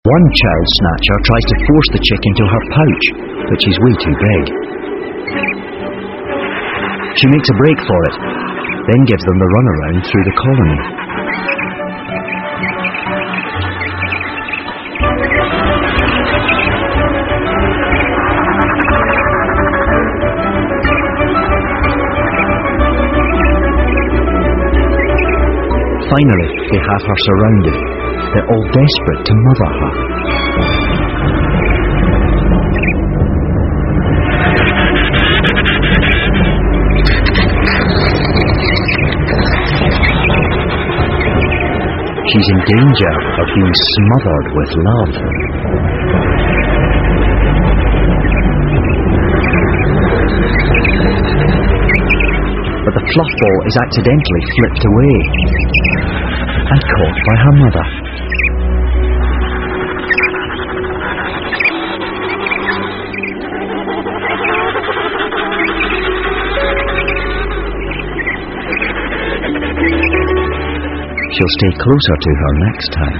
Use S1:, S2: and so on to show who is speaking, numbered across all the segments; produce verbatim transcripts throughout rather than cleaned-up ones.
S1: One child snatcher tries to force the chick into her pouch, but she's way too big. She makes a break for it, then gives them the runaround through the colony. Finally, they have her surrounded. They're all desperate to mother her. She's in danger of being smothered with love. But the fluff ball is accidentally flipped away and caught by her mother. She'll stay closer to her next time.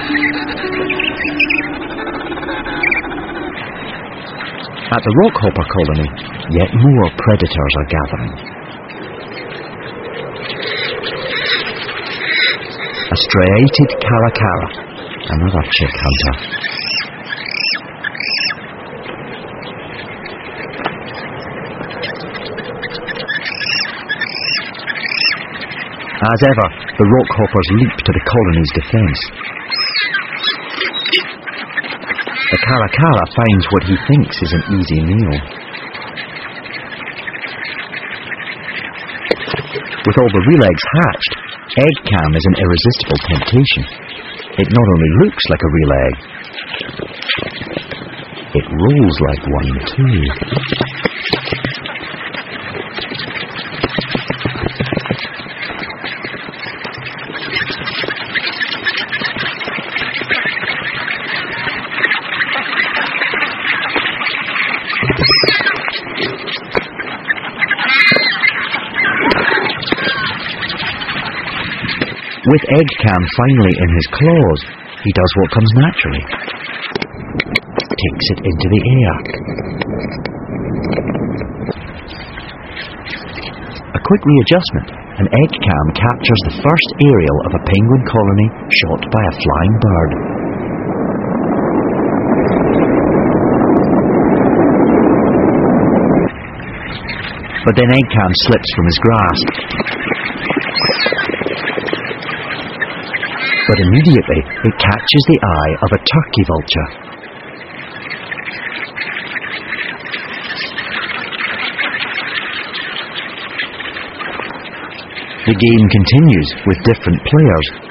S1: At the rockhopper colony, yet more predators are gathering. A striated caracara, another chick hunter. As ever, the rockhoppers leap to the colony's defence. The caracara finds what he thinks is an easy meal. With all the real eggs hatched, egg cam is an irresistible temptation. It not only looks like a real egg, it rolls like one too. With egg cam finally in his claws, he does what comes naturally. Takes it into the air. A quick readjustment, and egg cam captures the first aerial of a penguin colony shot by a flying bird. But then egg cam slips from his grasp. But immediately it catches the eye of a turkey vulture. The game continues with different players